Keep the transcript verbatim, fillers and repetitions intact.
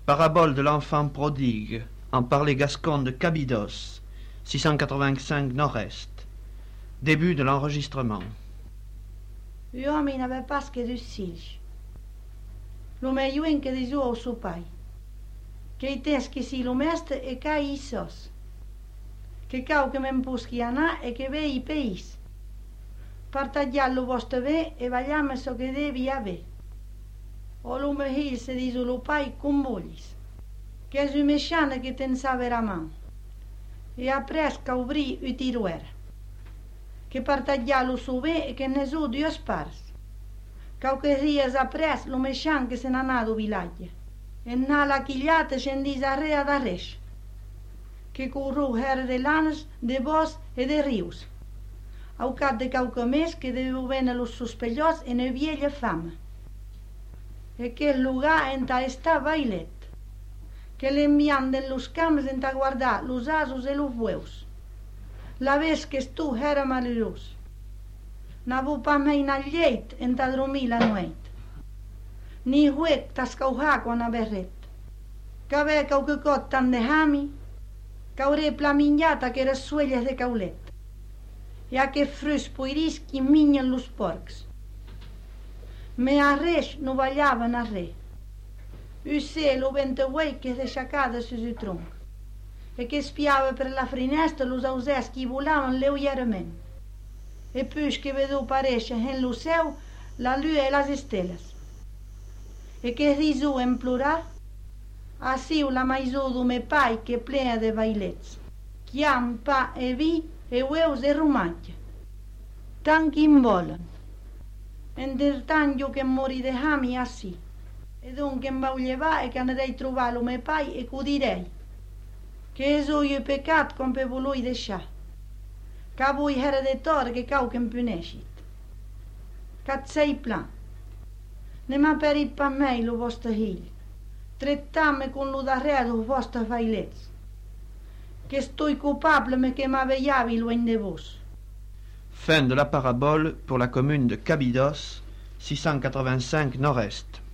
Parabole de l'enfant prodigue, en parler gascon de Cabidos, six cent quatre-vingt-cinq nord-est. Début de l'enregistrement. Uomini n'aveva pas che due filhos. Lo meio que diz ao seu pai. Que i tens que si lo mestre e ca i sos. Que cau que me'n buschi anar e che ve i país. Partagliar lo vostre bé e vagliame so che devi ave. O lo mehil se diz lo pai cum vullis. Che és un mexana que ten saber a man. E apres ca obri u tiruera. Che partagliar lo su bé e che ne su dios pars. Cau che ries apres lo mexan che se n'anà do vilaglia. E n'ha la chigliata scendis a re ad arresch. Che curru her de lanes, de bos e de rius. Au cap de cauca mes que deu vene los sospellots e ne viella fama. E che lugar enta esta bailet. Que l'envian de los camps enta guardar los asos e los bueus. La ves que tu era malheurós. N'avu pas mai na lleit enta dormir la nueit. Ni huec tascaujar quan a berret. Cave cauque cot tan de hami, cauré plamignata que eres suelles de caulet. E a que frus poiris qui minyen los porcs. Me arreix no ballaven a re. Usse lo venteuei que deixacada su su tronc. E che spiava per la finestra los ausès qui volaven leuierament. E pus que vedou paréixer en lo céu la lua e las esteles. E que risou en plorar, assiu la maisó do me pai que plena de bailets. Chiam, pa e vi, e ueus e romatge. Tant qui in volen. Entretant jo que em mori de hami assi. E donc em vau llevar e que anarei trobar lo me pai e que ho direi. Que és oi pecat com pe volui deixar. Que avui era de tor que cau que em puneixit. Cat sei plan. Ne m'ha perit pa mei lo vostre hill. Trettame con lo darrer dos vostres bailets. Que estoi culpable me que m'aveiavi loin de vos. Fin de la parabole pour la commune de Cabidos, six cent quatre-vingt-cinq nord-est.